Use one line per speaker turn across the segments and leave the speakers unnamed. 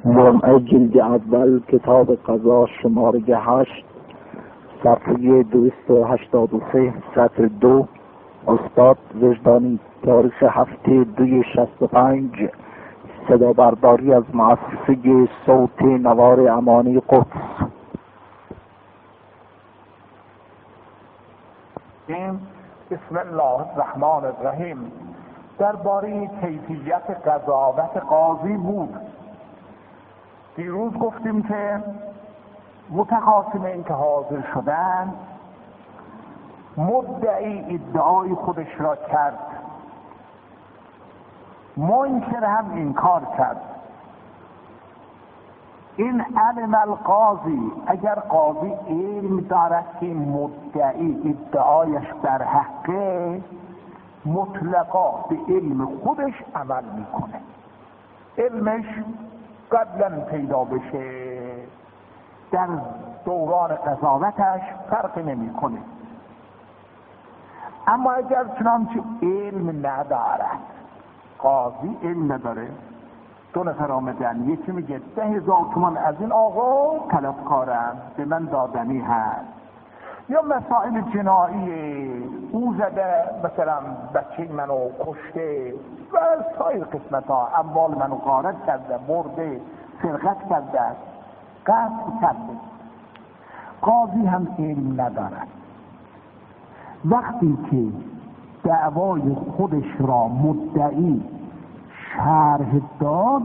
جمعه جلد اول کتاب قضا شماره 8 صفحه 283 سطر 2. استاد وجدانی، تاریخ 7/2/65. صدا برداری از مؤسسه صوت نوار امانی قدس.
بسم الله الرحمن الرحیم. درباره کیفیت قضاوت قاضی بود. دیروز گفتیم که متخاصمین که حاضر شدن، مدعی ادعای خودش را کرد، منکر هم انکار کرد. این علم القاضی، اگر قاضی علم دارد که مدعی ادعایش بر حقه، مطلقا به علم خودش عمل میکنه. علمش قبلا پیدا بشه، در دوران قضاوتش فرق نمیکنه. اما اگر چنانچه علم ندارد، قاضی علم نداره، دو نفر آمدن، یکی میگه 10,000 تومان از این آقا طلبکارم، به من دادنی هست، یا مسائل جنایی، او زده مثلا بچه منو کشته و سایر قسمت ها، اموال منو غارت کرده، برده، سرقت کرده، قتل کرده. قاضی هم علم ندارد. وقتی که دعوای خودش را مدعی شرح داد،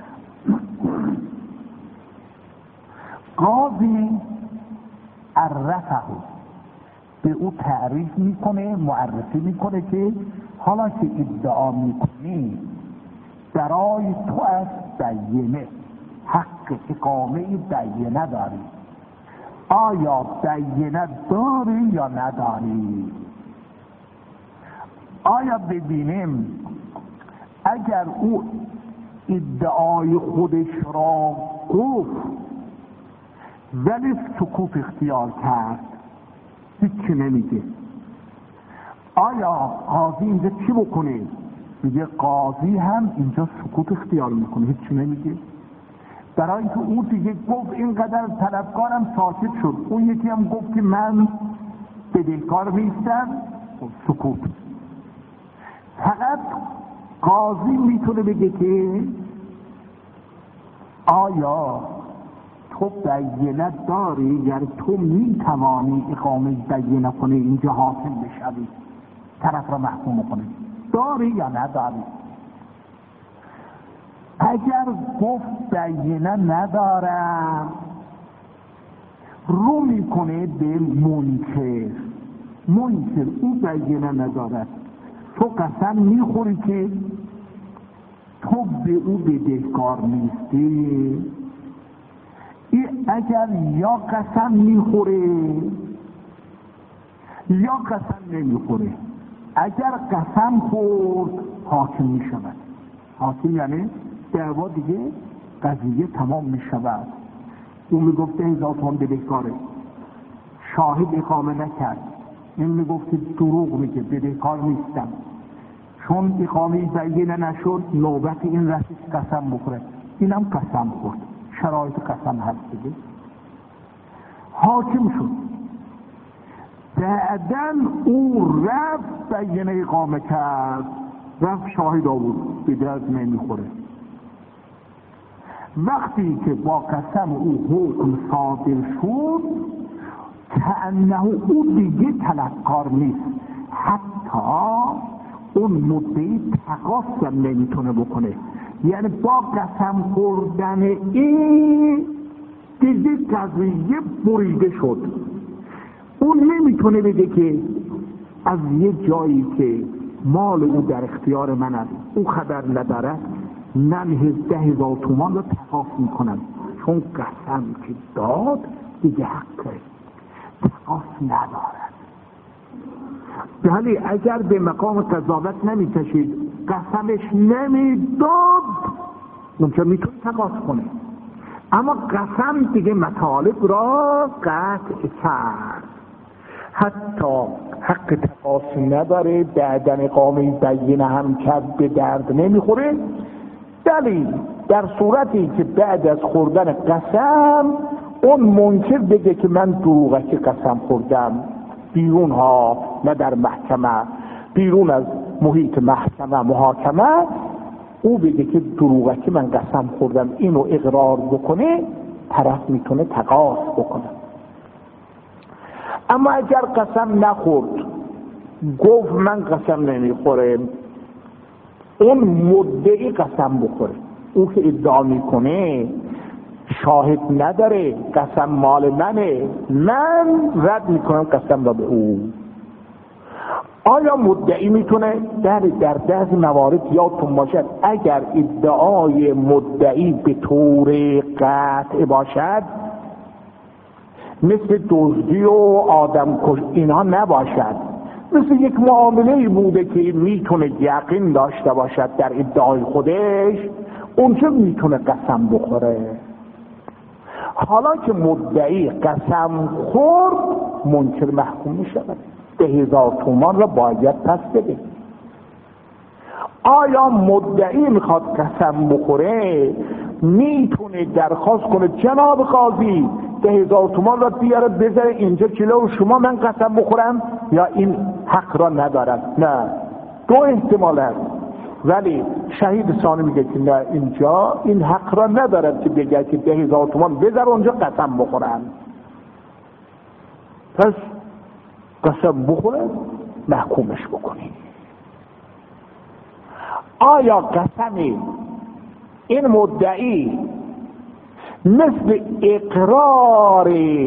قاضی عرفه، به او تعریف میکنه، معرفی میکنه که حالا که ادعا میکنی برای تو از بینه، حق اقامه بینه داری. آیا بینه داری یا نداری؟ آیا ببینیم اگر او ادعای خودش را گفت ولی سکوت اختیار کرد، هیچی نمیگه، آیا قاضی اینجا چی بکنه؟ میگه قاضی هم اینجا سکوت اختیار میکنه، هیچی نمیگه. برای اینکه او دیگه گفت اینقدر طلبکارم، ساکت شد. اون یکی هم گفت که من بدهکار نیستم، سکوت. فقط قاضی میتونه بگه که آیا تو بینه داری، یعنی تو میتوانی اقامه بینه کنی، اینجا حاکم بشوی، طرف را محکوم کنی، داری یا نداری؟ اگر گفت بینه ندارم، رو میکنه به منکر او بینه ندارد. تو قسم میخوری که تو به او بدهکار نیستی؟ اگر یا قسم میخوره یا قسم نمیخوره. اگر قسم خورد، حاکم میشود. حاکم یعنی دعوا دیگه قضیه تمام میشود. اون میگفت 10,000 تومان بدهکاره، شاهد اقامه نکرد، این میگفت دروغ میگه، بدهکار نیستم. چون اقامه بینه نشد، نوبت این رسید قسم بخوره، اینم قسم خورد، شرایط قسم هست دیگه، حاکم شد. بعدن او رفت بینه اقامه کرد، رفت شاهد آورد، به درد نمیخوره. وقتی که با قسم او حکم صادر شد، کأنه او دیگه طلبکار نیست، حتی اون مدعی تقاص هم نمیتونه بکنه. یعنی با قسم خوردن این دیگه قضیه بریده شد. اون نمیتونه بگه که از یه جایی که مال او در اختیار من است، او خبر نداره، من 10,000 تومان رو تقاص میکنم، چون قسم که داد دیگه حقه، تقاص ندارد. ولی اگر به مقام قضاوت نمیکشید، قسمش نمیداد، اونجا میتونه تقاص کنه. اما قسم دیگه مطالب را قطع کرد، حتی حق تقاص نداره، بعدن اقامه بینه هم کرد، به درد نمیخوره. ولی در صورتی که بعد از خوردن قسم اون منکر بگه که من دروغکی قسم خوردم، بیرون ها، نه در محکمه، بیرون از محیط محکمه محاکمه، او بگه که دروغکی من قسم خوردم، اینو اقرار بکنه، طرف میتونه تقاضا بکنه. اما اگر قسم نخورد، گفت من قسم نمیخورم، اون مدعی قسم بخوره، او که ادعا میکنه شاهد نداره، قسم مال منه، من رد میکنم قسم را به او. آیا مدعی میتونه در بعضی موارد یادتون باشد اگر ادعای مدعی به طور قطع باشد، مثل دزدی و آدم کش اینها نباشد، مثل یک معامله بوده که میتونه یقین داشته باشد در ادعای خودش، اونجا میتونه قسم بخوره. حالا که مدعی قسم خورد، منکر محکوم میشود، 10,000 تومان را باید پس بده. آیا مدعی میخواد قسم بخوره، میتونه درخواست کنه جناب قاضی 10,000 تومان را بیاره بذاره اینجا جلو شما من قسم بخورم، یا این حق را ندارد؟ نه، دو احتمال هست. ولی شهید ثانی میگه که نه، اینجا این حق را ندارد که بگه که 10,000 تومان بذاره اونجا قسم بخورم. پس قسم بخوره، محکومش بکنی. آیا قسم این مدعی مثل اقرار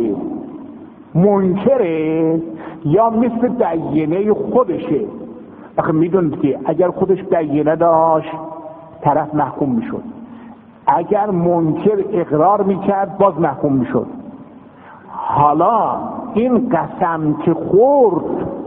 منکره یا مثل بیانه خودشه؟ آخه میدونید که اگر خودش بیانه داشت طرف محکوم میشد، اگر منکر اقرار میکرد باز محکوم میشد. حالا این قسم که خورد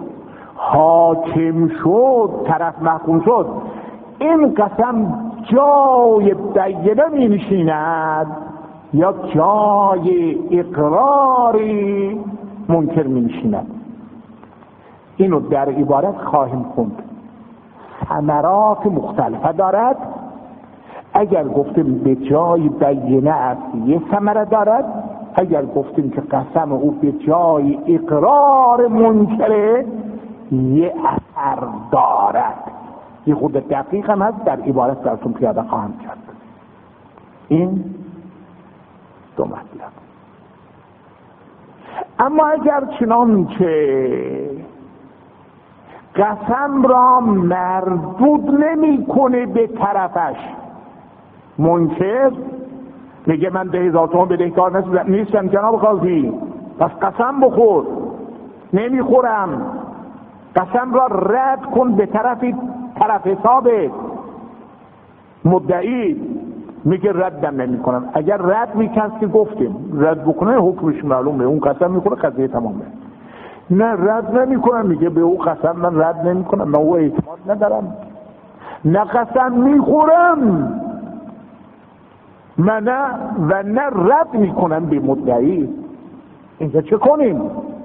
حاکم شد، طرف محکوم شد، این قسم جای بیانه می نشیند یا جای اقراری منکر می نشیند؟ اینو در عبارت خواهیم خوند. ثمرات مختلفه دارد. اگر گفتیم به جای بیانه است یه ثمره دارد، اگر گفتیم که قسم او به جای اقرار منکره یه اثر دارد. یه خود دقیق هم هست، در عبارت براتون پیاده خواهم کرد. این دو مطلب. اما اگر چنانچه قسم را مردود نمی کنه به طرفش، منکر میگه من 10,000 تومان بدهکار نیستم جناب قاضی، پس قسم بخور، نمیخورم، قسم را رد کن به طرف حسابه. مدعی میگه ردم نمی کنم. اگر رد میکرد که گفتیم رد بکنه حکمش معلومه، اون قسم میخوره، قضیه تمامه. نه رد نمی کنم، میگه به او قسم من رد نمی کنم، من او اعتماد ندارم، نه قسم میخورم من، نه و نه رد میکنم به مدعی. اینجا چه کنیم؟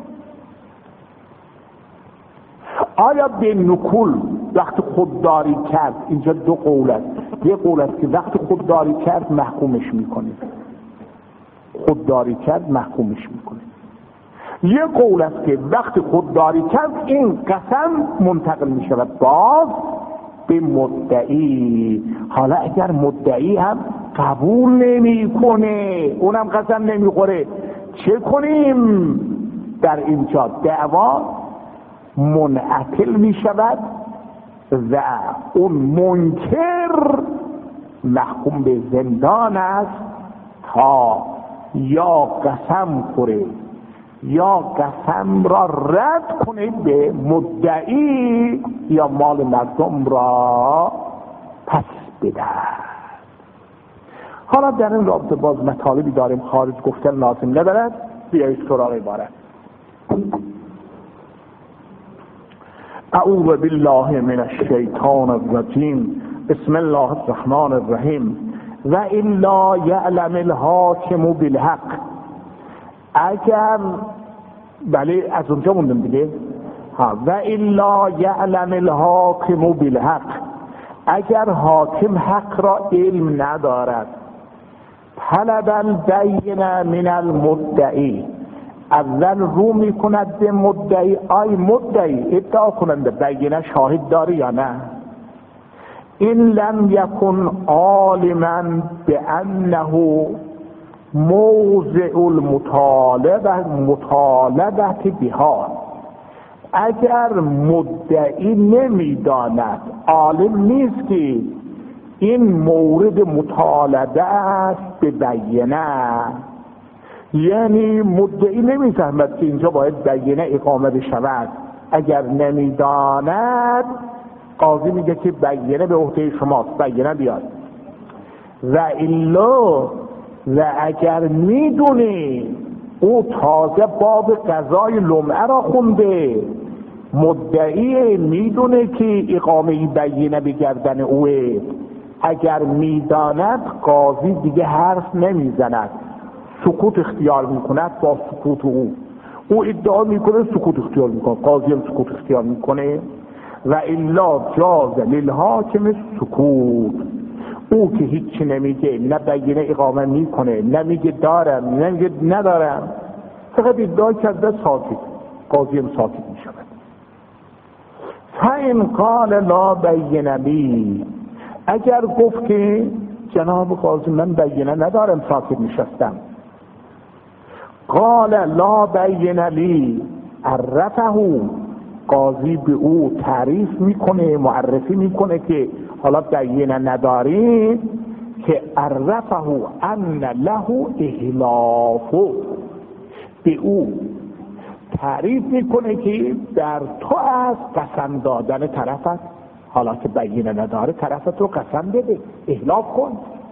آیا به نکول وقت خودداری کرد؟ اینجا دو قول است. یه قول است که وقت خودداری کرد محکومش میکنید، خودداری کرد محکومش میکنید. یه قول است که وقت خودداری کرد این قسم منتقل میشود باز به مدعی. حالا اگر مدعی هم قبول نمیکنه، اونم قسم نمیخوره، چه کنیم؟ در اینجا دعوا منعطل می شود و اون منکر محکوم به زندان است تا یا قسم خوره یا قسم را رد کنه به مدعی یا مال مردم را پس بده. حالا در این رابطه باز مطالبی داریم خارج گفتن لازم ندارد. بیایید سراغ عبارت. اعوذ بالله من الشیطان الرجیم، بسم الله الرحمن الرحیم. و الا یعلم الحاکم بالحق. اگر بله از اونجا موندم دیگه. و الا یعلم الحاکم بالحق.
اگر حاکم حق را علم ندارد، طلب البینه من المدعی، اول رو میکند به مدعی، آی مدعی ادعا کننده بینه شاهد داری یا نه؟ این لم یکن عالما بانه موضع المطالبه بها، اگر مدعی نمیداند، عالم نیست که این مورد مطالبه است به بینه، یعنی مدعی نمیفهمد که اینجا باید بینه اقامه بشود، اگر نمیداند قاضی میگه که بینه به عهده شماست، بینه بیاد. و الا، و اگر میدونی او تازه باب قضای لمعه را خونده، مدعی میدونه که اقامه بینه به گردن اوه، اگر میداند قاضی دیگه حرف نمیزند، سکوت اختیار میکند با سکوت او ادعا میکنه سکوت اختیار میکنه، قاضی هم سکوت اختیار میکنه. و الا جاز للحاکم سکوت، او که هیچی نمیگه، نه بینه اقامه میکنه، نمیگه دارم، نمیگه ندارم، فقط ادعا کرده، ساکت، قاضی هم ساکت میشود. فإن قال لا بینه لی، اگر گفت که جناب قاضی من بینه ندارم، ساکت نشستم، قال لا بینه لی، عرفه، قاضی به او تعریف میکنه، معرفی میکنه که حالا بینه نداری، که عرفه ان له احلافه، به او تعریف میکنه که در تو از قسم دادن طرفت، حالا که بینه نداره طرفت رو قسم بده، احلاف کن.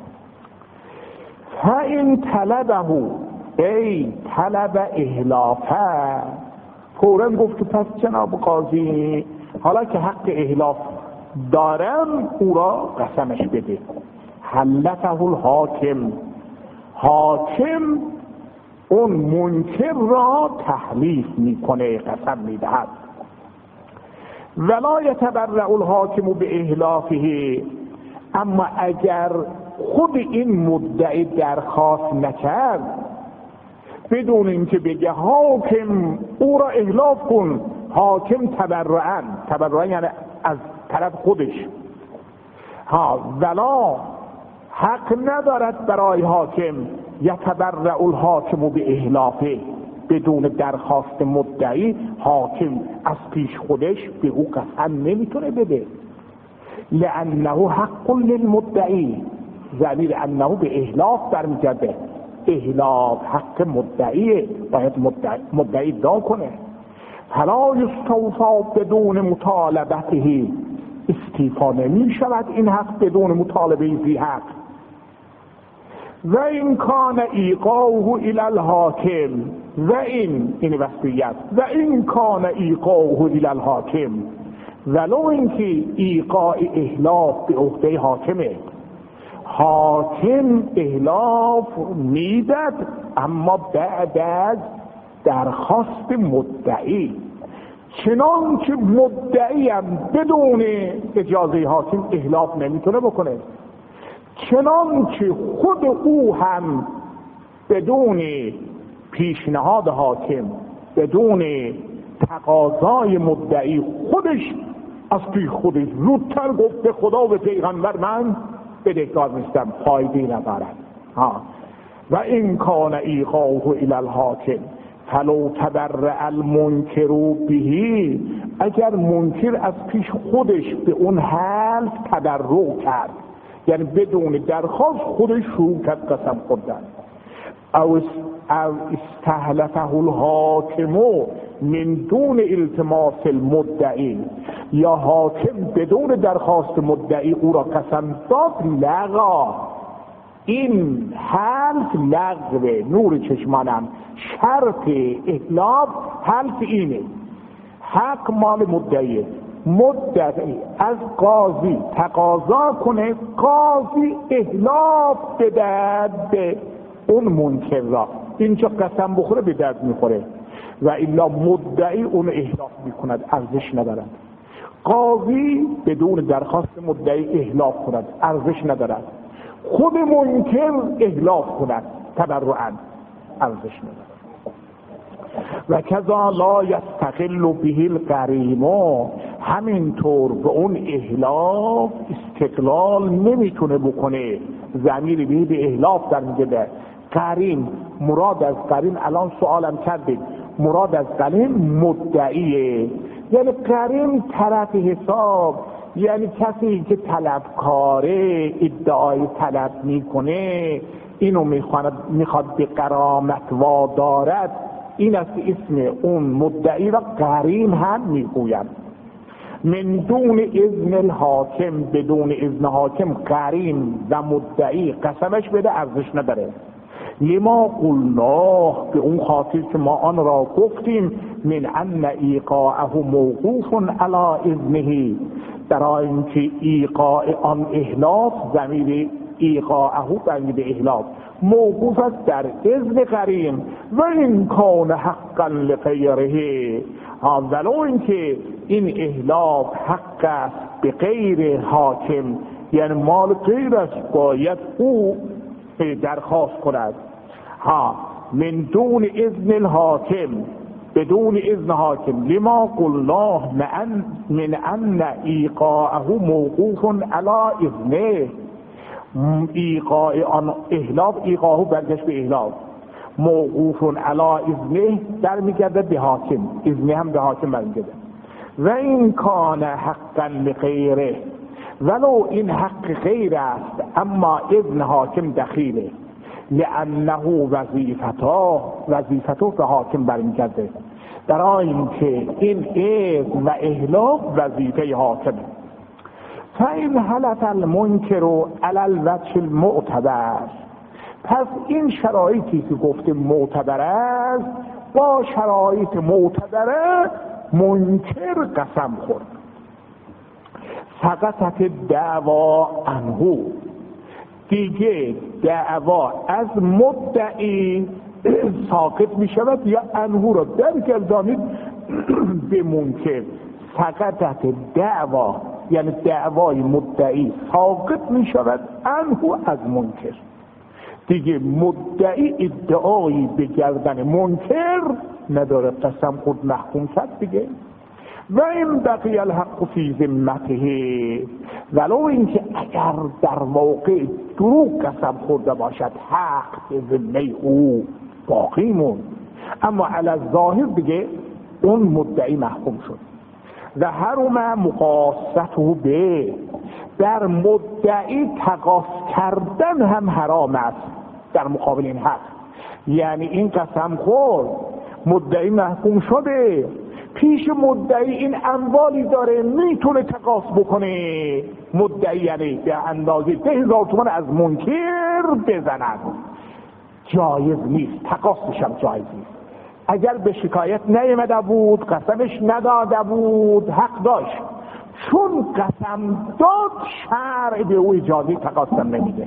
فإن طلبه، ای طلب احلافه، فوراً گفت که پس جناب قاضی حالا که حق احلاف دارم او را قسمش بده. حلفه الحاکم، حاکم اون منکر را تحلیف میکنه، قسم میدهد. ولا یتبرأ الحاکم به احلافه، اما اگر خود این مدعی درخواست نکرد، بدون اینکه بگه حاکم او را احلاف کن، حاکم تبرعن یعنی از طرف خودش، ولا حق ندارد برای حاکم یتبرأ الحاکم به احلافه، بدون درخواست مدعی حاکم از پیش خودش به او قسم نمیتونه بده. لانه حق للمدعی، ضمیر انه به احلاف برمیگرده، احلاف حق مدعیه، باید مدعی ادعا کنه. فلا یستوفی بدون مطالبته، استیفا نمی شود این حق بدون مطالبه ذی حق. و این کان ایقاؤه الی الحاکم، و این وصفیت، و این کان ایقاؤه الی الحاکم، ولو اینکه ایقاع احلاف به عهده حاکمه، حاکم احلاف میدد اما بعد از درخواست مدعی، چنان که مدعی هم بدون اجازه حاکم احلاف نمیتونه بکنه، چنان که خود او هم بدون پیشنهاد حاکم، بدون تقاضای مدعی، خودش از پیش خودش زودتر گفت به خدا و پیغمبر من بدهکار نیستم، فایده‌ای ندارد. و این کان ایقاؤه الی الحاکم فلو تبرأ المنکر به، اگر منکر از پیش خودش به اون حلف تبرؤ کرد، یعنی بدون درخواست خودش شروع کرد قسم خوردن، او استحلفه الحاکم من دون التماس المدعی، یا حاکم بدون درخواست مدعی او را قسم داد، لغا، این حلف لغوه، نور چشمانم، شرط احلاف حلف اینه، حق مال مدعیه، مدعی از قاضی تقاضا کنه قاضی احلاف بدهد به اون منکر را، اینجا قسم بخوره به درد میخوره، و الا مدعی اون احلاف میکند، ارزش ندارد. قاضی بدون درخواست مدعی احلاف کند، ارزش ندارد. خود منکر احلاف کند تبرعاً، ارزش ندارد. و کذا لا یستقل به القرین، همینطور به اون احلاف استقلال نمیتونه بکنه. ضمیر به احلاف در میگه. قرین، مراد از قرین الان سوالم کردید، مراد از قرین مدعیه، یعنی قرین طرف حساب، یعنی کسی که طلبکاره، ادعای طلب میکنه، اینو میخواد به غرامت وادارد، این است اسم اون مدعی را قرین هم میگوید. من دون اذن الحاکم، بدون اذن حاکم قرین و مدعی قسمش بده ارزش نداره. لما قلناه، به اون خاطر که ما آن را گفتیم، من ان ایقاعه موقوف علی اذنه، برای اینکه ایقاع آن احلاف، ضمیر ایقاعه برمی به احلاف، موقوف است در اذن قرین. و این کان حقا لغیره، ولو اینکه این احلاف حق است به غیر حاکم، یعنی مال غیر است، باید او درخواست کند. من دون اذن الحاکم، بدون اذن حاکم. لما قلناه من ان ایقاعه موقوف علی اذنه، ایقاع آن احلاف، ایقاعه برگشت به احلاف، موقوف علی اذنه در میگرده به حاکم، اذنه هم به حاکم برمیگرده. و این کان حقا لغیره، ولو این حق غیر است اما اذن حاکم دخیله، لانه وظیفته به حاکم برمیگرده، در اینکه این اذن و احلاف وظیفه حاکمه. فإن حلف المنکر علی الوجه المعتبر، پس این شرایطی که گفته معتبر است، با شرایط معتبره منکر قسم خورد، سقطت دعوا عنه، دیگه دعوا از مدعی ساقط می شود، یا عنه را درگردانید به منکر. سقطت دعوا یعنی دعوای مدعی ساقط می شود عنه از منکر، دیگه مدعی ادعایی به گردن منکر نداره، قسم خود محکوم شد دیگه. و این بقی الحق فی ذمته، ولو اینکه اگر در واقع دروغ قسم خورده باشد، حق به ذمه او باقی موند، اما علی الظاهر دیگه اون مدعی محکوم شد. و حرم مقاصته به، در مدعی تقاص کردن هم حرام است در مقابل این حق. یعنی این قسم خورد، مدعی محکوم شده، پیش مدعی این اموالی داره، میتونه تقاص بکنه، مدعی یعنی به اندازه 10,000 تومان از منکر بزند، جایز نیست، تقاصش هم جایز نیست. اگر به شکایت نیامده بود، قسمش نداده بود، حق داشت، چون قسم داد شرع به او اجازه تقاص نمیده.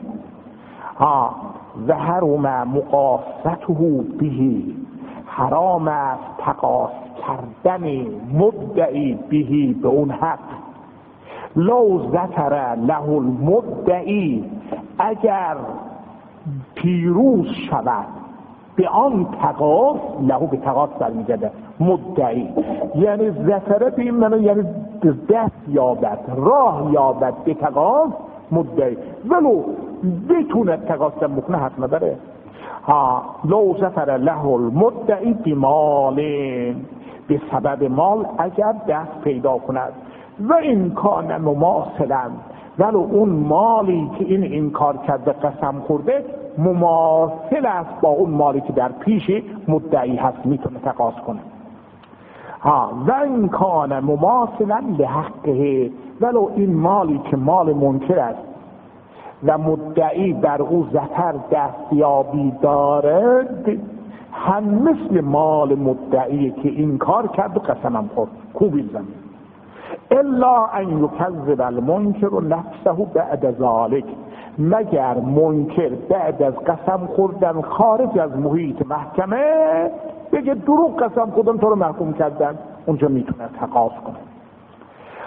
و حرم مقاصته به، حرام است تقاص کردن مدعی به به اون حق. لو ذکر له المدعی، اگر پیروز شود به آن تقاص، له به تقاص برمیگرده مدعی، یعنی ذکر به این معنی یعنی دست یابد، راه یابد به تقاص مدعی، ولو بتونه تقاص بکنه حق نداره. لو ظفر له المدعی بمال، به سبب مال اگر دست پیدا کند. و این کان مماثلا، ولو اون مالی که این انکار کرده قسم خورده مماثل است با اون مالی که در پیش مدعی هست، میتونه تقاص کنه. و این کان مماثلا لحقه، ولو این مالی که مال منکر است و مدعی بر او ظفر دستیابی دارد، هم مثل مال مدعی که این کار کرد و قسمم خورد، کوبی زمین. الا ان یکذب المنکر نفسه بعد ذلك، مگر منکر بعد از قسم خوردن خارج از محیط محکمه بگه دروغ قسم خوردم تو رو محکوم کردن، اونجا میتونه تقاص کنه.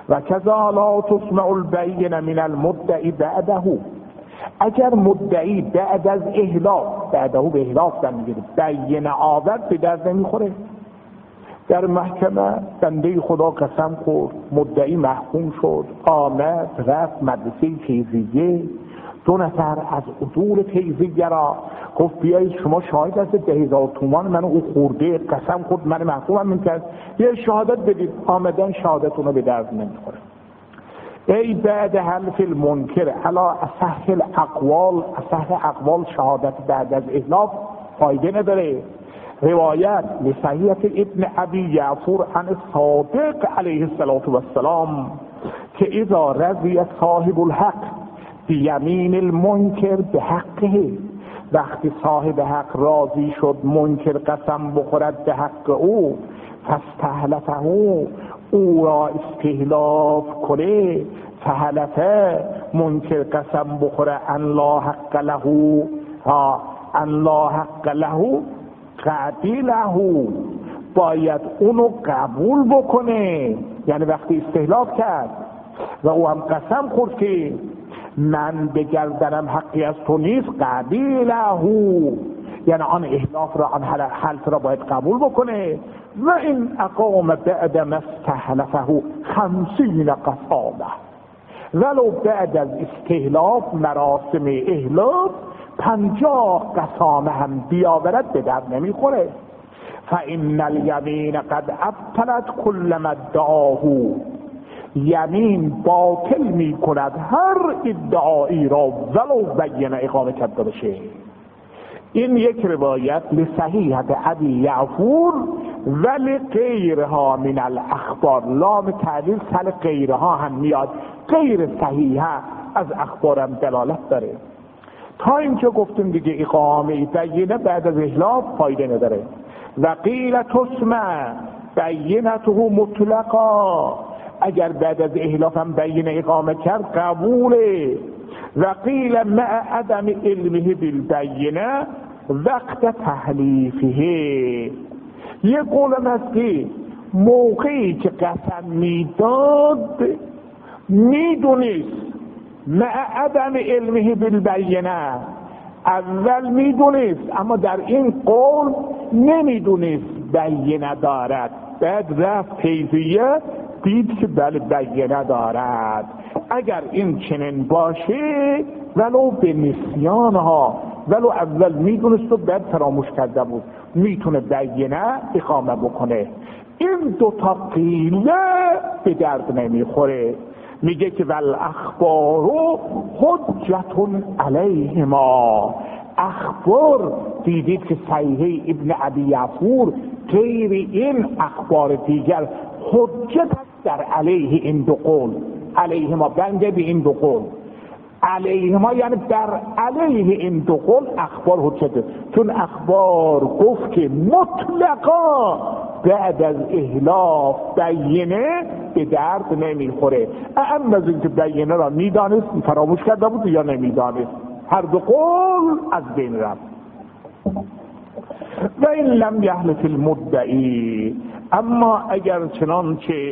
و کذا لا تسمع البین من المدعی بعده. اگر مدعی بعد از احلاف، بعده به احلاف در میگیره، بینه آورد به درد نمیخوره. در محکمه بنده خدا قسم خورد، مدعی محکوم شد، آمد رفت مدرسه تیزیه، 2 نفر از عدول تیزیه را گفت بیایید شما شاهد هستید 10,000 تومان من او خورده، قسم خورد من محکومم میکرد، یه شهادت بدید. آمدن شهادتون رو به درد نمیخوره. ای بعد حلف المنکر علا اصح الاقوال، اصح اقوال شهادت بعد از احلاف فایده نداره. روایت لصحیحة ابن ابی یعفور عن صادق علیه السلام که اذا رضی صاحب الحق بیمین المنکر به حقه، وقتی صاحب حق راضی شد منکر قسم بخورد به حق او، فاستحلفه او را استحلاف کنه، فحلفه منکر قسم بخوره ان لا حق له، ان لا حق له قبیله، باید اونو قبول بکنه. یعنی وقتی استحلاف کرد و او هم قسم خورد که من به گردنم حقی از تو نیست، قبیله، یعنی آن احلاف را، آن حلف را باید قبول بکنه. و این اقام بعد ما استحلفه 50 قصابه، ولو بعد از استحلاف مراسم احلاف 50 قسامه هم بیاورد به در نمیخوره. فإن الیمین قد ابطلت کل ما ادعاه، یمین باطل می کند هر ادعایی را ولو بینه اقامه کرده بشه. این یک روایت لصحیحة ابی یعفور ولی غیرها من الاخبار، لام تعلیل سل غیرها هم میاد، غیر صحیحه از اخبارم دلالت داره. تا اینکه گفتیم دیگه اقامه بینه بعد از احلاف فایده نداره. و قیل تسمع بینته مطلقا، اگر بعد از احلاف هم بینه اقامه کرد قبوله. و قیل مع عدم علمه بالبینه وقت تحلیفه، یه قولم هست که موقعی که قسم میداد میدونست، مع عدم علمه بالبینه، اول میدونست اما در این قول نمیدونست بینه دارد، بعد رفت تیزیه دید که بله بینه دارد. اگر این چنین باشه ولو به نسیان ها، ولو اول میدونست و بعد فراموش کرده بود، میتونه بینه اقامه بکنه. این 2 تا قیله به درد نمیخوره. میگه که والاخبار حجت علیهما، اخبار دیدید که صحیح ابن ابی یعفور غیر این اخبار دیگر حجت در علیه این 2 قول، علیهما بنده به این 2 قول، علیهما یعنی در علیه این 2 قول اخبار حجته، چون اخبار گفت که مطلقا بعد از احلاف بینه به درد نمیخوره. اما از اینکه بینه را میدانست فراموش کرده بود یا نمیدانست، هر 2 قول از بین رفت. و این لم یحلف المدعی، اما اگر چنانچه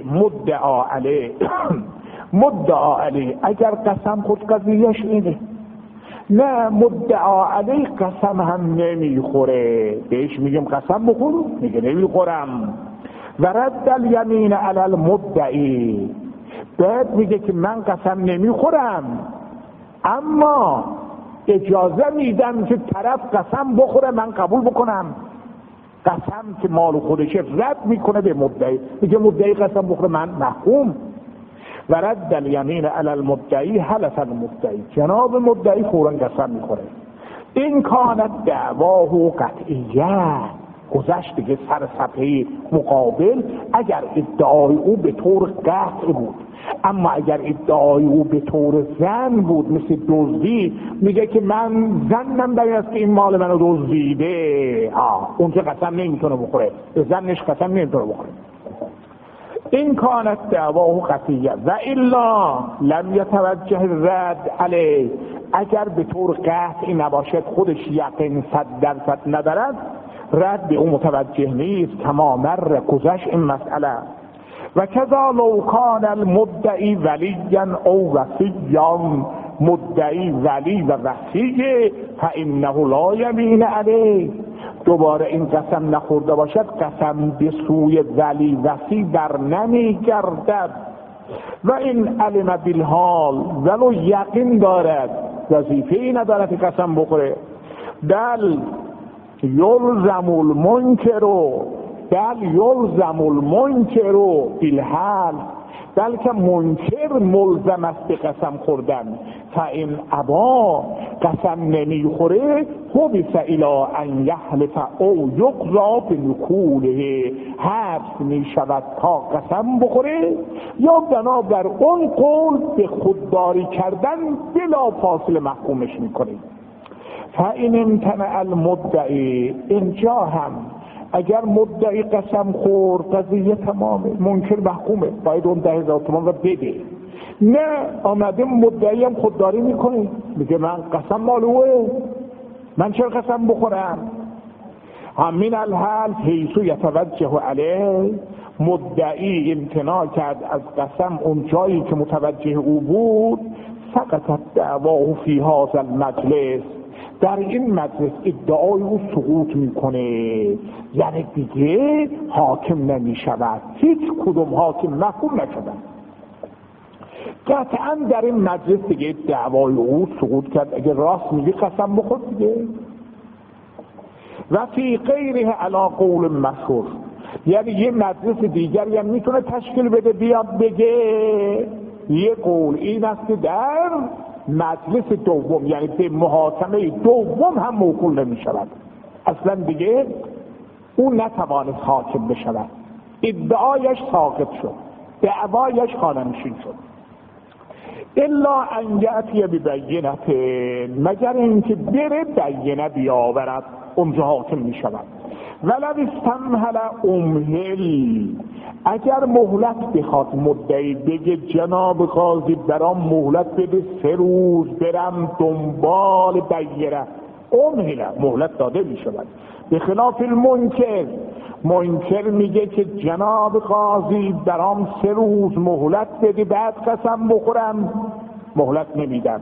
مدعا علیه اگر قسم خود قضیهش اینه، نه مدعا علیه قسم هم نمیخوره، بهش میگم قسم بخور میگه نمیخورم. و رد الیمین علی المدعی، بعد میگه که من قسم نمیخورم اما اجازه میدم که طرف قسم بخوره من قبول بکنم. قسم که مال خودشه رد میکنه به مدعی، میگه مدعی قسم بخوره من محکوم. و رد الیمین علی المدعی حلف المدعی، جناب مدعی فوراً قسم میخوره. این کانت دعواه قطعیه، گذشت دیگه سر صفحه مقابل، اگر ادعای او به طور قطع بود، اما اگر ادعای او به طور ظن بود مثل دزدی، میگه که من ظنم بر است که این مال منو دزدیده، اون که قسم نمیتونه بخوره، به ظنش قسم نمیتونه بخوره. این کانت دعواه قطعیه و الا لم یتوجه رد علیه، اگر به طور قطعی نباشد خودش یقین 100% ندارد رد به اون متوجه نیست. کما مر گذشت این مسئله. و کذا لو کان المدعی ولیا او وصیا، مدعی ولی و وصیه فانه لا یمین علیه. دوباره این قسم نخورده باشد قسم به سوی ولی وصی در نمیگردد. و این علم بالحال، ولو یقین دارد وظیفه ای ندارد که قسم بخوره. بل یلزم المنکر بالحال، بلکه منکر ملزم است به قسم خوردن. فاین ابا، قسم نمیخوره، حبس الی ان یحلف او یقضی بنکوله، حبس میشود تا قسم بخوره یا بنابر اون قول به خودداری کردن بلا فاصله محکومش میکنه. فاین امتنع المدعی، اینجا هم اگر مدعی قسم خورد قضیه تمامه، منکر محکومه، باید اون 10,000 تومان رو بده. نه آمده مدعی هم خودداری میکنه، میگه من قسم مالوه، من چرا قسم بخورم؟ همین الحال حیث یتوجه علیه، مدعی امتناع کرد از قسم اون جایی که متوجه او بود، سقطت دعواه فی هذا المجلس، در این مجلس ادعای او سقوط میکنه، یعنی دیگه حاکم نمیشود، هیچ کدوم حاکم محکوم نشود. قطعا در این مجلس دیگه دعوای او سقوط کرد، اگه راست میگه قسم بخور دیگه. و فی غیره علی قول مشهور، یعنی یه مجلس دیگری هم میتونه تشکیل بده بیاد بگه یه قول این است که در مجلس دوم، یعنی به محاکمه دوم هم موکول نمی شود، اصلا دیگه اون نتوانست حاکم بشود، ادعایش ساقط شد، دعوایش خانه‌نشین شد. الا ان یأتی ببینه، مگر اینکه بره بینه بیاورد، اونجا حاکم می شود. ولو استمهل امهل، اگر مهلت بخواد مدعی بگه جناب قاضی برام مهلت بده 3 روز برم دنبال بینه، امهل مهلت داده می شود. به خلاف المنکر، منکر میگه که جناب قاضی برام 3 روز مهلت بده بعد قسم بخورم، مهلت نمیدم.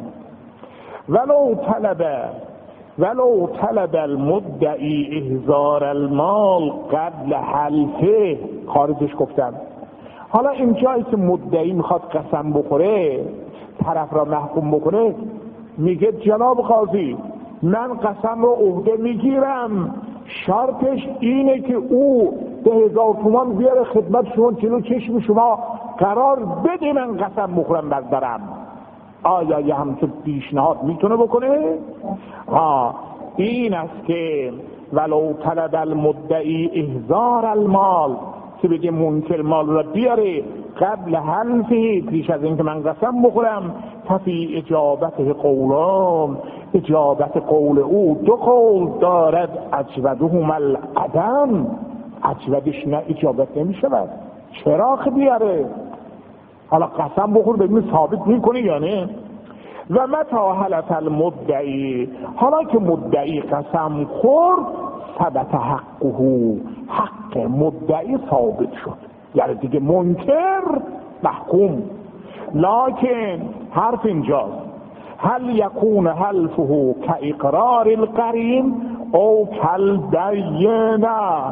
ولو طلب المدعی احضار المال قبل حلفه، خارجش گفتم. حالا این جایی که مدعی میخواد قسم بخوره، طرف را محکوم بکنه، میگه جناب قاضی من قسم رو عهده میگیرم، شرطش اینه که او 10,000 تومان بیاره خدمت شما، جلو چشم شما قرار بده من قسم بخورم بردارم. آیا یه همچون پیشنهاد میتونه بکنه؟ این است که ولو طلب المدعی احضار المال، که بگه منکر مال را بیاره قبل حلفه، پیش از اینکه من قسم بخورم، ففی اجابته قولان، اجابت قول او 2 قول دارد، اجودهما العدم، اجودش نه اجابت نمی شود. چرا بیاره؟ حالا قسم بخور ببین ثابت میکنه یا نه. و متا حلف المدعی، حالا که مدعی قسم خورد، ثبت حقه، حق مدعی ثابت شد، یعنی دیگه منکر محکوم. لکن حرف اینجاست، هل یکون حلفه کاقرار القرین او کالبینه،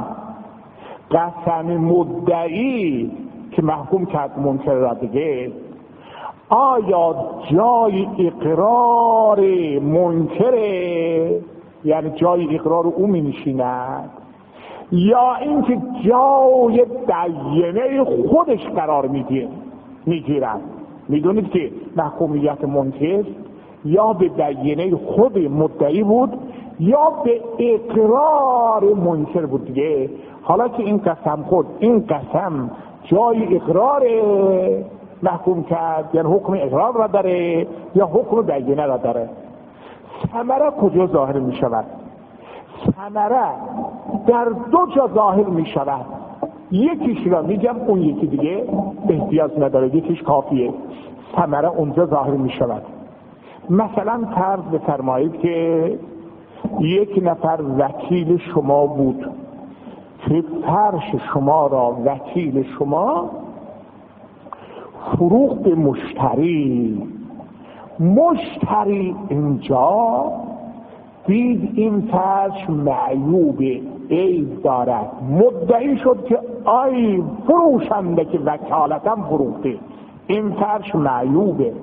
قسم مدعی که محکوم کرد منکر را دیگه، آیا جای اقرار منکره، یعنی جای اقرار او می نشیند، یا اینکه جای بینه خودش قرار میگیرد؟ میدونید که محکومیت منکر یا به بینه خود مدعی بود یا به اقرار منکر بود دیگه. حالا که این قسم خود، این قسم جای اقرار محکوم کرد، یعنی حکم اقرار را داره یا حکم بینه را داره. ثمره کجا ظاهر می شود؟ ثمره در 2 جا ظاهر می شود. یکیش را میگم، اون یکی دیگه احتیاج نداره، یکیش کافیه. ثمره اونجا ظاهر می شود. مثلا فرض بفرمایید که یک نفر وکیل شما بود که فرش شما را وکیل شما فروغ به مشتری. مشتری اینجا دید این فرش معیوب، عیب دارد، مدعی شد که آی فروشنده که وکالتم فروخته، این فرش معیوبه.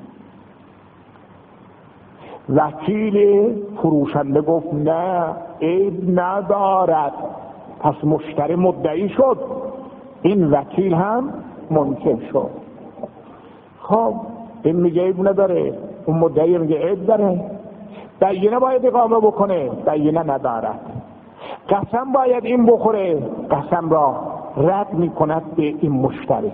وکیل فروشنده گفت نه عیب ندارد. پس مشتری مدعی شد، این وکیل هم منکر شد. خب این میگه عیب نداره، اون مدعی میگه عیب داره. بینه باید اقامه بکنه، بینه ندارد. قسم باید این بخوره، قسم را رد میکند به این مشتری.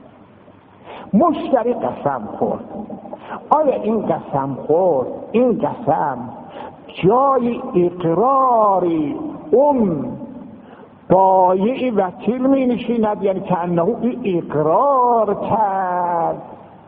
مشتری قسم خورد. آیا این قسم خورد، این قسم جای اقراری اون بایع وکیل می نشیند؟ یعنی که انه اقرار کرد،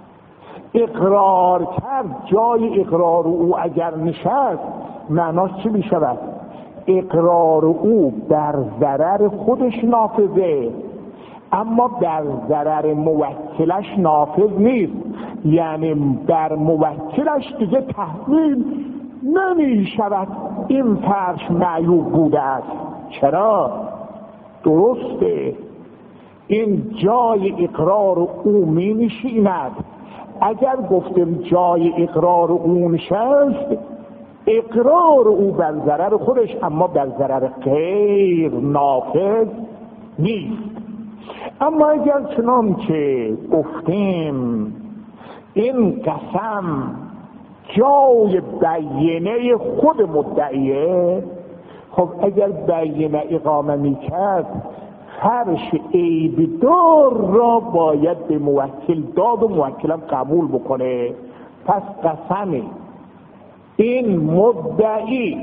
اقرار کرد، جای اقرار او اگر نشست معناش چی می شود؟ اقرار او در ضرر خودش نافذه، اما در ضرر موکلش نافذ نیست. یعنی در موکلش دیگه تحمیل نمی شود این فرش معیوب بوده است. چرا؟ درسته این جای اقرار او می نشیند. اگر گفتم جای اقرار او نشست، اقرار او بر ضرر خودش اما بر ضرر غیر نافذ نیست. اما اگر چنانچه گفتیم این قسم جای بینه خود مدعیه، خب اگر بینه اقامه میکرد فرش عیب دار را باید به موکل داد و موکلم قبول بکنه. پس قسم این مدعی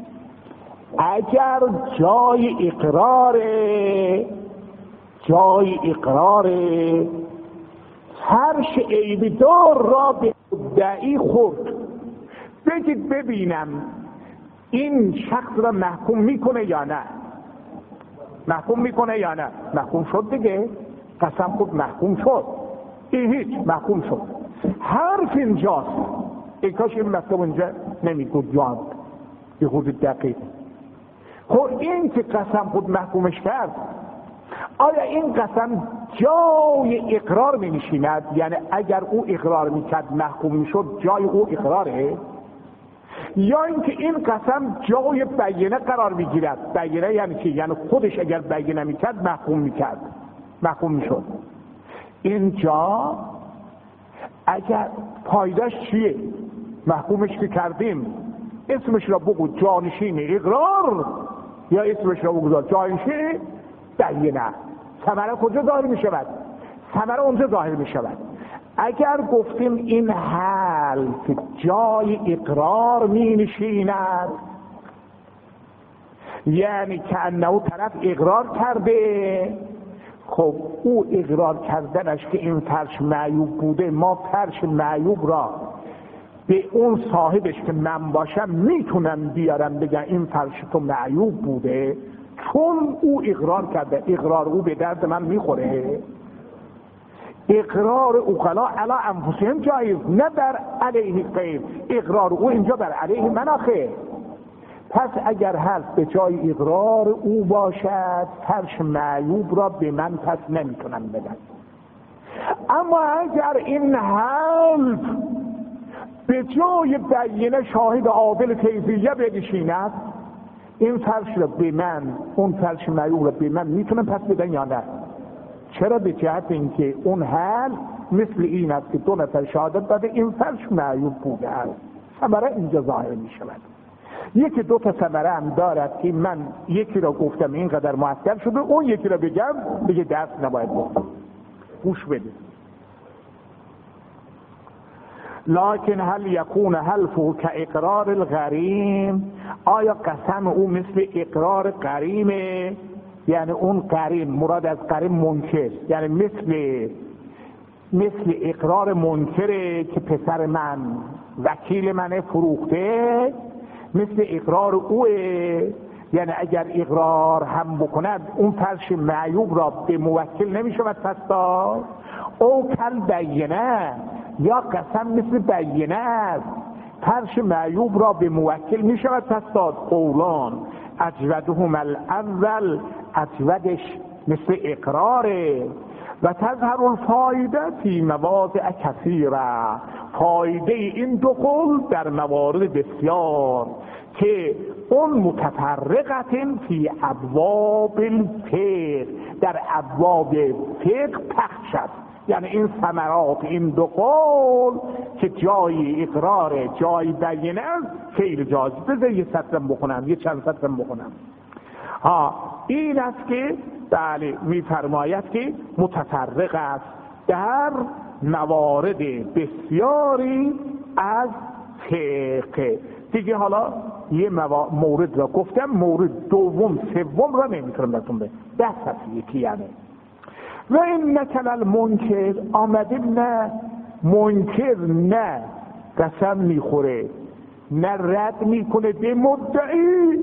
اگر جای اقرار فرش عیب دار را به مدعی خورد، بگید ببینم این شخص را محکوم میکنه یا نه؟ محکوم میکنه یا نه؟ محکوم شد دیگه، قسم خود محکوم شد، این هیچ محکوم شد. حرف اینجاست. ای کاش این مطلب اینجا نمیگود جان به خود دقیق. خب این که قسم خود محکومش کرد، آیا این قسم جای اقرار می نشیند؟ یعنی اگر او اقرار میکرد محکوم میشد جای او اقراره؟ یا اینکه این قسم جای بینه قرار میگیرد؟ بینه یعنی چی؟ یعنی خودش اگر بینه میکرد محکوم میشد. اینجا اگر پایداش چیه؟ محکومش که کردیم اسمش را بگو جانشین اقرار یا اسمش را بگو جانشین بینه. ثمره کجا ظاهر می شود؟ ثمره اونجا ظاهر می شود. اگر گفتیم این حلف جای اقرار می نشیند، یعنی که انه طرف اقرار کرده، خب او اقرار کردنش که این فرش معیوب بوده، ما فرش معیوب را به اون صاحبش که من باشم میتونم بیارم بگم این فرش تو معیوب بوده، چون او اقرار کرده. اقرار او به درد من میخوره؟ اقرار اوقلا علی انفسهم جایز، نه بر علیه غیر. اقرار او اینجا بر علیه من آخه. پس اگر حرف به جای اقرار او باشد فرش معیوب را به من پس نمیتونم بدن. اما اگر این حرف به جای بینه شاهد عادل تیزیه بنشیند، این فرش را به من، اون فرش معیوب را به من میتونم پس بدن یا نه؟ چرا؟ به جهت اینکه اون حال مثل این است که دو نفر شهادت داده این فرش معیوب بوده است. ثمره اینجا ظاهر می شود. یکی دو تا ثمره هم دارد که من یکی را گفتم اینقدر مؤثر شده، اون یکی را بگم بگه دست نباید گفتم. گوش بده. لکن هل یکون حلفه که اقرار الغریم؟ آیا قسم او مثل اقرار غریمه؟ یعنی اون غریم، مراد از غریم منکر، یعنی مثل اقرار منکره که پسر من وکیل منه فروخته، مثل اقرار اوه. یعنی اگر اقرار هم بکند اون فرش معیوب را به موکل نمی شود پس داد. او کل بینه، یا قسم مثل بینه است. فرش معیوب را به موکل می شود پس داد. قولان اجودهم الاول، اجودش مثل اقراره. و تظهر الفایده فی مواضع کثیره، فایده این دو قول در موارد بسیار که اون متفرقت فی ابواب الفقه، در ابواب فقه پخش است. یعنی این ثمرات این دو قول که جای اقرار جای بینه است خیلی جاز. بذار یه سطرم بخونم، یه چند سطرم بخونم. این است که بله میفرماید که متفرق است در موارد بسیاری از فقه. دیگه حالا یه مورد را گفتم، مورد دوم سوم را نمیتونم بهتون به 10 صفحه یکی. یعنی و این نکل المنکر، آمده نه منکر، نه قسم میخوره نه رد میکنه به مدعی،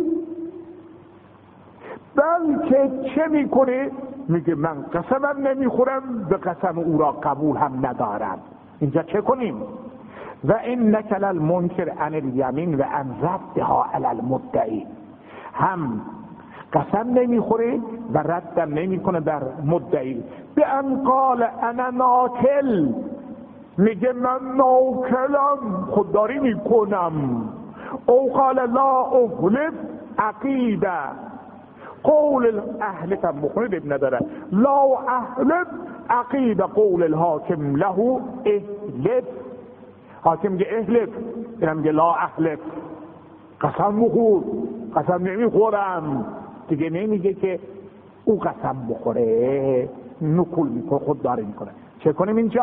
بلکه چه میکنه؟ میگه من قسمم نمیخورم، به قسم او را قبول هم ندارم. اینجا چه کنیم؟ و این نکل المنکر عن الیمین و عن ردها علی المدعی، هم قسم نمیخوره و ردم نمیکنه بر مدعی. به ان قال انا ناکل، میگه من ناکلم، خودداری میکنم. او قال لا احلف عقیده، قول احلف هم بخونید ابن نداره، لا احلف عقیده قول الحاکم له احلف. حاکم میگه احلف، اینم میگه لا احلف، قسم بخور، قسم نمیخورم. دیگه نمیگه که او قسم بخوره، نکول میکنه، خودداری میکنه. چه کنیم اینجا؟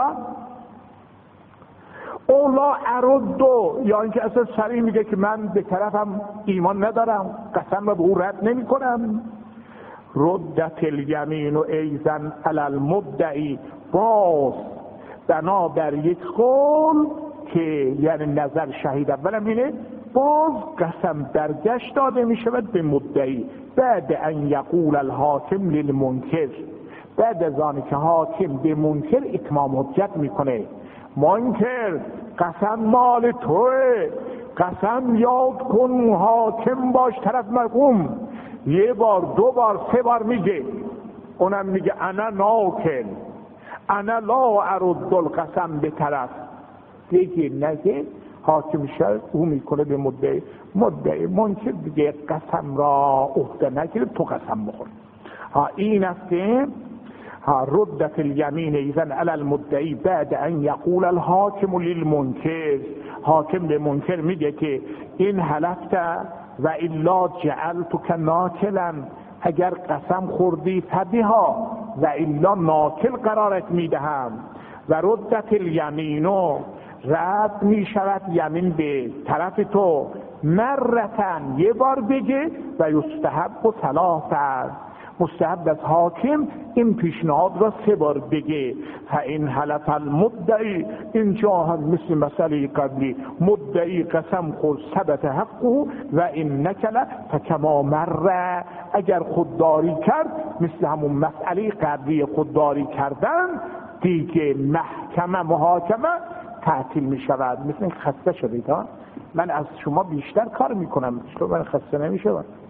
او لا اردو، یا اینکه اصلا صریح میگه که من به طرفم ایمان ندارم، قسم رو به او رد نمی کنم. ردت الیمین و ایزن علی المدعی، باز بنا بر یک قول که یعنی نظر شهید اولم اینه، باز قسم درگشت داده می شود به مدعی بعد ان یقول الحاکم للمنکر، بعد از آن که حاکم به منکر اتمام حجت میکنه. منکر قسم مال توه، قسم یاد کن حاکم باش طرف مقوم. یه بار دو بار سه بار میگه، اونم میگه انا ناکل، انا لا ارد القسم به طرف. دیگه نگه حاکم شد او میکنه به مدعی منکر دیگه قسم را عهده نگیره، تو قسم بخور. این است که ردت الیمین ایزن علی المدعی بعد ان یقول الحاکم للمنکر، حاکم به منکر میگه که این حلفت و الا جعلتک ناکلا، اگر قسم خوردی فبها و الا ناکل قرارت میدهم. و ردت الیمینو، رد میشود یمین به طرف تو، مرتن یه بار بگه، و یستحب و ثلاثه، مستحب از حاکم این پیشنهاد را سه بار بگه. فإن حلف المدعی، اینجا هم مثل مسئله قبلی، مدعی قسم خورد ثبت حقه و این نکل فکما مره، اگر خودداری کرد مثل همون مسئله قبلی خودداری کردن دیگه محاکمه تعطیل می شود. مثل این خسته شدید ها، من از شما بیشتر کار میکنم، چطور من خسته نمی شود؟